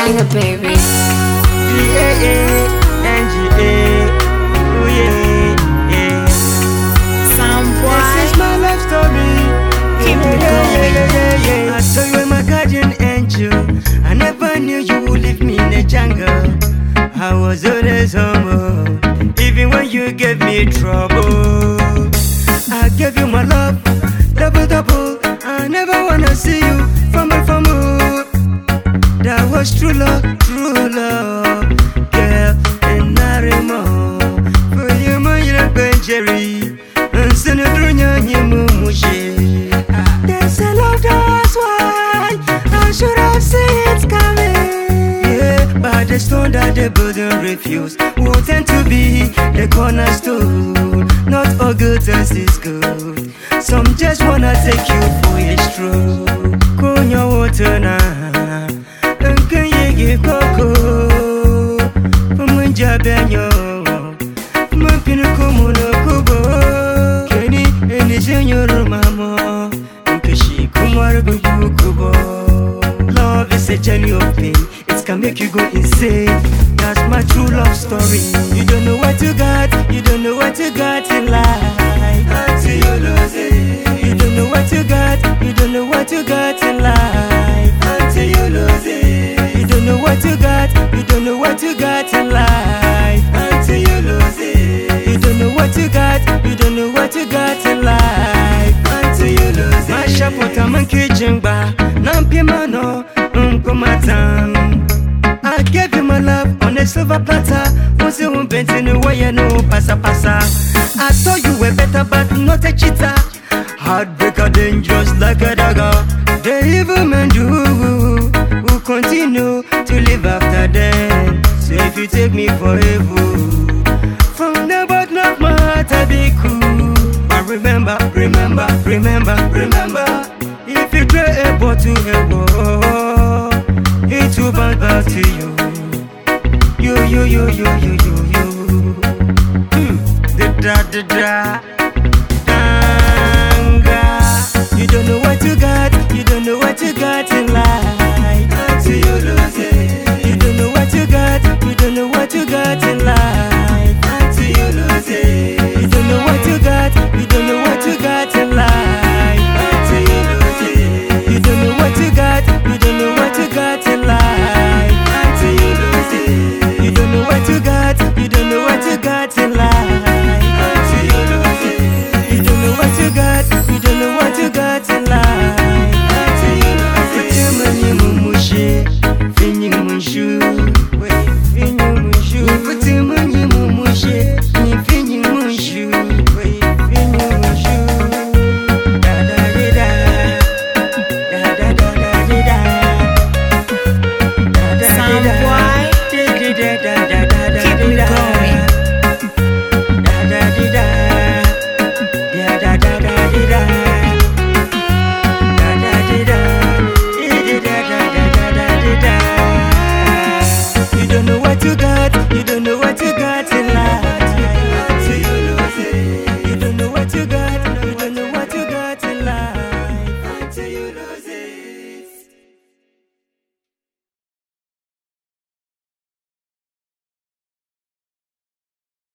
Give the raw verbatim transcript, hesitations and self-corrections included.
Nejanga, baby. D A A N G A. Oh yeah, yeah. Sound boy. This is my life story. Keep yeah, it yeah, going. yeah, yeah, yeah, yeah. I saw you were my guardian angel. I never knew you would leave me in the jungle. I was always humble, even when you gave me trouble. I gave you my love, double double. I never wanna see you fumble fumble. That was true love, true love, girl, and not anymore. For you, my little Jerry, and send it through your new. There's a love, that's why I should have seen it coming. Yeah, but the stone that they building refuse will tend to be the cornerstone. Not all good things is good. Some just wanna take you for a stroll. Konya water na, unken yegi koko. Pamunja benyo, mampinu kumuno kubo. Keni eni senyoro mamo, unkeshi kumwara bubu kubo. Love is a journey of pain, it can make you go insane. That's my true love story. You don't know what you got, you don't know what you got in life until you lose it. You don't know what you got, you don't know what you got in life until you lose it. You don't know what you got, you don't know what you got in life until you lose it. You don't know what you got, you don't know what you got in life until you lose it. Masha pota monkey jingba, nampi mano, unkumatan. I gave you my love on a silver platter. Once you won't bend in the way, you know, passa passa. I thought you were better, but not a cheater. Heartbreaker, dangerous like a dagger. The evil men do who continue to live after them. So if you take me for evil, from the bottom of my heart I'll be cool. But remember, remember, remember, remember, if you try a bottle to a wall, it will bounce back to you. You, you, you, you, you, you, you. Hmm. Da da da da.